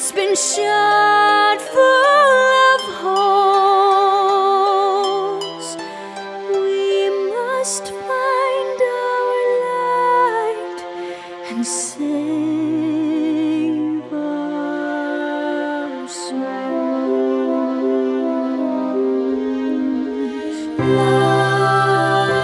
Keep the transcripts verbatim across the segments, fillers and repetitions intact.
that's been shot full of holes. We must find our light and save our souls. Love,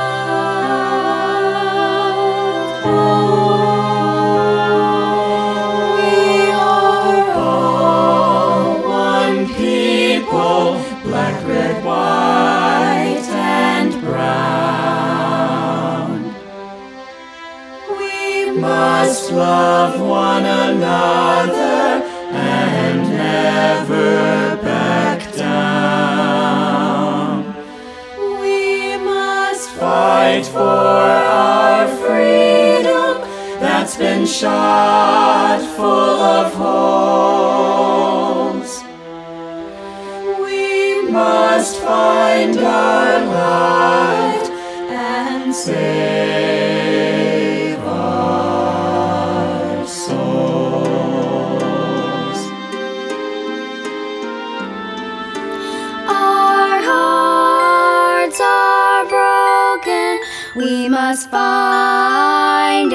hope. We are all one people, black, red, white, and brown. We must love one another and never back down. We must fight for our freedom that's been shot full of holes. We must find our light and save our souls. Our hearts are broken. We must find a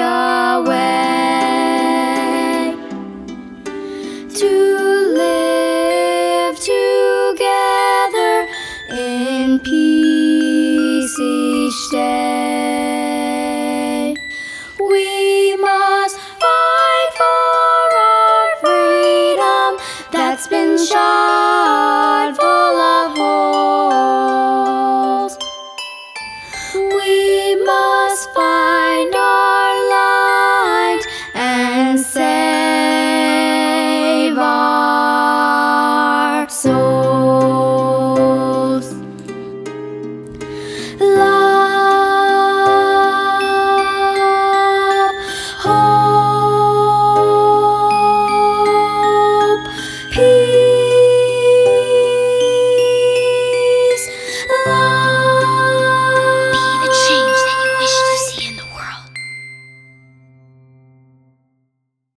way to live together in peace each day. We must fight for our freedom that's been shot